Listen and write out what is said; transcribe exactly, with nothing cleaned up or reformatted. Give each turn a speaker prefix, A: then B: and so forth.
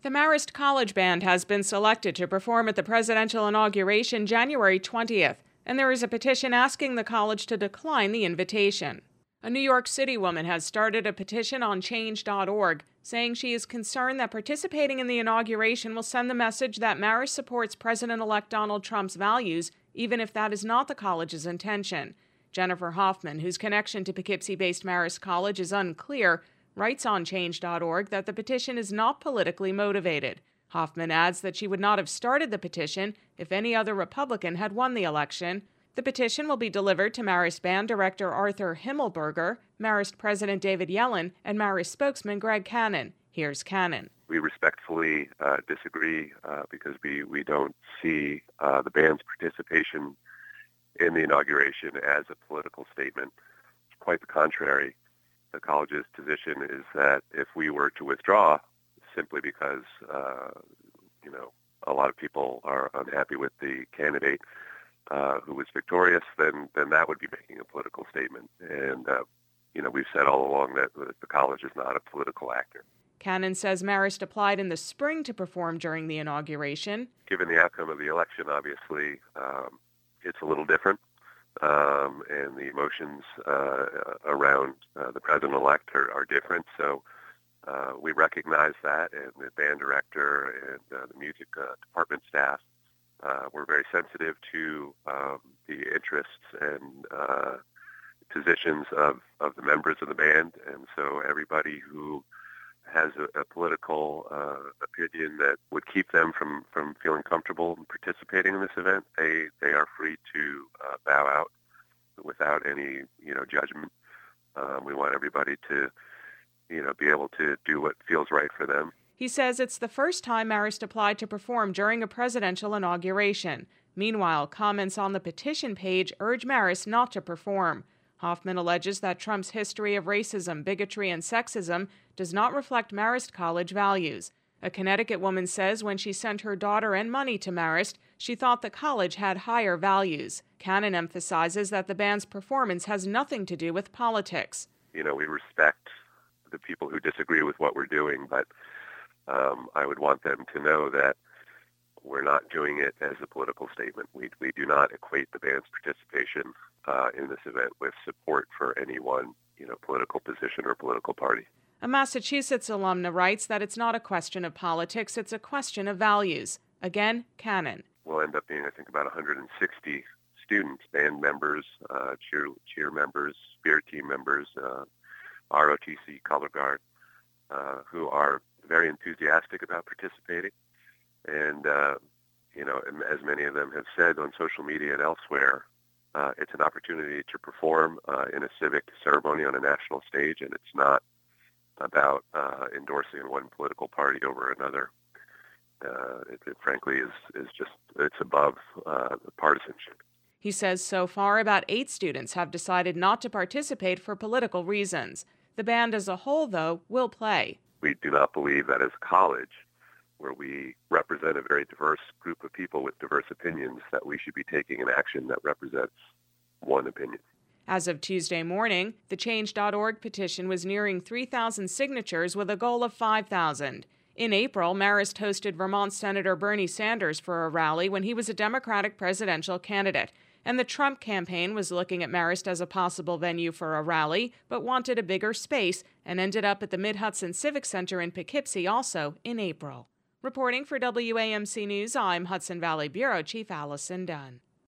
A: The Marist College Band has been selected to perform at the presidential inauguration January twentieth, and there is a petition asking the college to decline the invitation. A New York City woman has started a petition on change dot org, saying she is concerned that participating in the inauguration will send the message that Marist supports President-elect Donald Trump's values, even if that is not the college's intention. Jennifer Hoffman, whose connection to Poughkeepsie-based Marist College is unclear, writes on change dot org that the petition is not politically motivated. Hoffman adds that she would not have started the petition if any other Republican had won the election. The petition will be delivered to Marist Band Director Arthur Himmelberger, Marist President David Yellen, and Marist spokesman Greg Cannon. Here's Cannon.
B: We respectfully uh, disagree uh, because we, we don't see uh, the band's participation in the inauguration as a political statement. Quite the contrary. The college's position is that if we were to withdraw simply because, uh, you know, a lot of people are unhappy with the candidate uh, who was victorious, then, then that would be making a political statement. And, uh, you know, we've said all along that the college is not a political actor.
A: Cannon says Marist applied in the spring to perform during the inauguration.
B: Given the outcome of the election, obviously, um, it's a little different. Um, and the emotions uh, around uh, the president-elect are, are different. So uh, we recognize that, and the band director and uh, the music uh, department staff uh, were very sensitive to um, the interests and uh, positions of, of the members of the band. And so everybody who has a, a political uh, opinion that would keep them from, from feeling comfortable in participating in this event, they, they are free to uh, bow out without any, you know, judgment. Um, we want everybody to, you know, be able to do what feels right for them.
A: He says it's the first time Marist applied to perform during a presidential inauguration. Meanwhile, comments on the petition page urge Marist not to perform. Hoffman alleges that Trump's history of racism, bigotry, and sexism does not reflect Marist College values. A Connecticut woman says when she sent her daughter and money to Marist, she thought the college had higher values. Cannon emphasizes that the band's performance has nothing to do with politics.
B: You know, we respect the people who disagree with what we're doing, but um, I would want them to know that we're not doing it as a political statement. We we do not equate the band's participation uh, in this event with support for any one, you know, political position or political party.
A: A Massachusetts alumna writes that it's not a question of politics, it's a question of values. Again, Cannon.
B: We'll end up being, I think, about one hundred sixty students, band members, uh, cheer cheer members, spirit team members, uh, R O T C, Color Guard, uh, who are very enthusiastic about participating. And, uh, you know, as many of them have said on social media and elsewhere, uh, it's an opportunity to perform uh, in a civic ceremony on a national stage, and it's not about uh, endorsing one political party over another. Uh, it, it frankly is, is just, it's above uh, the partisanship.
A: He says so far about eight students have decided not to participate for political reasons. The band as a whole, though, will play.
B: We do not believe that as a college, where we represent a very diverse group of people with diverse opinions, that we should be taking an action that represents one opinion.
A: As of Tuesday morning, the change dot org petition was nearing three thousand signatures with a goal of five thousand. In April, Marist hosted Vermont Senator Bernie Sanders for a rally when he was a Democratic presidential candidate. And the Trump campaign was looking at Marist as a possible venue for a rally, but wanted a bigger space and ended up at the Mid-Hudson Civic Center in Poughkeepsie also in April. Reporting for W A M C News, I'm Hudson Valley Bureau Chief Allison Dunn.